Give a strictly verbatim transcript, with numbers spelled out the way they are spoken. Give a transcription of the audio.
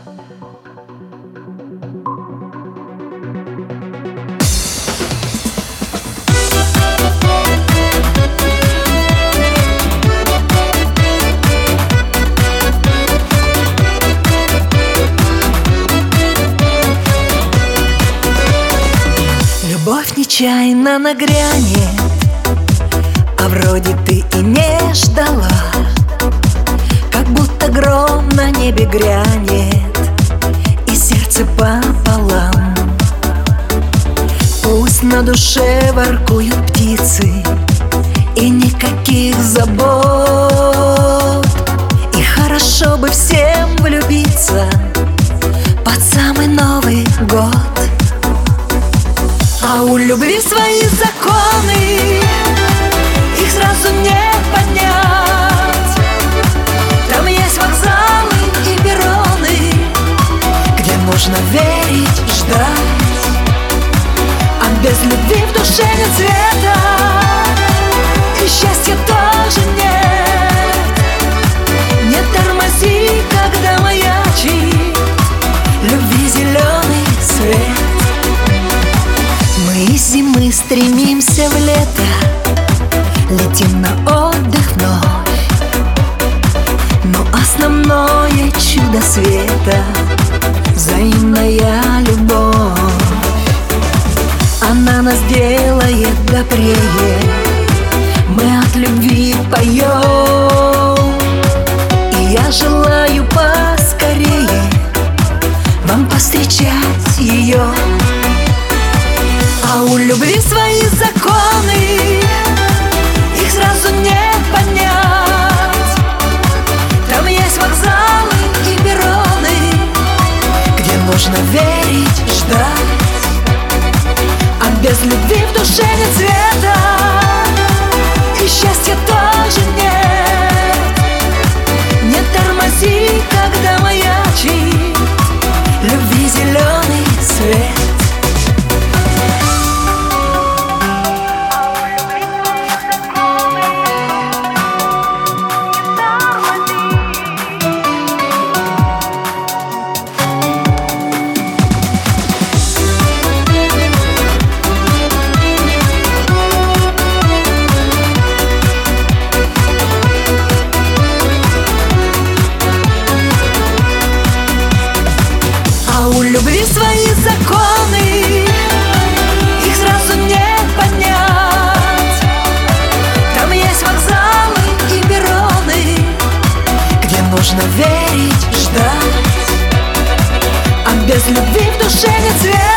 Любовь нечаянно нагрянет, а вроде ты и не ждала. Как будто гром на небе грянет, и сердце пополам. Пусть на душе воркуют птицы, и никаких забот. И хорошо бы всем влюбиться под самый Новый год. А у любви свои законы, их сразу не понять. Там есть вокзалы и перроны, где нужно верить, ждать. А без любви в душе нет цвета, и счастья тоже нет. Не тормози, когда маячит любви зеленый свет. Мы из зимы стремимся в лето, летим на отдых вновь. Но основное чудо света — взаимная любовь. Она нас делает добрее, мы от любви поем. И я желаю поскорее вам повстречать ее. А у любви свои законы, их сразу не понять. Там есть вокзалы и перроны, где нужно верить, ждать. А без любви в душе нет цвета, и счастья тоже нет. Не тормози, когда маячит любви зеленый свет. У любви свои законы, их сразу не понять. Там есть вокзалы и перроны, где нужно верить, ждать. А без любви в душе нет цвета.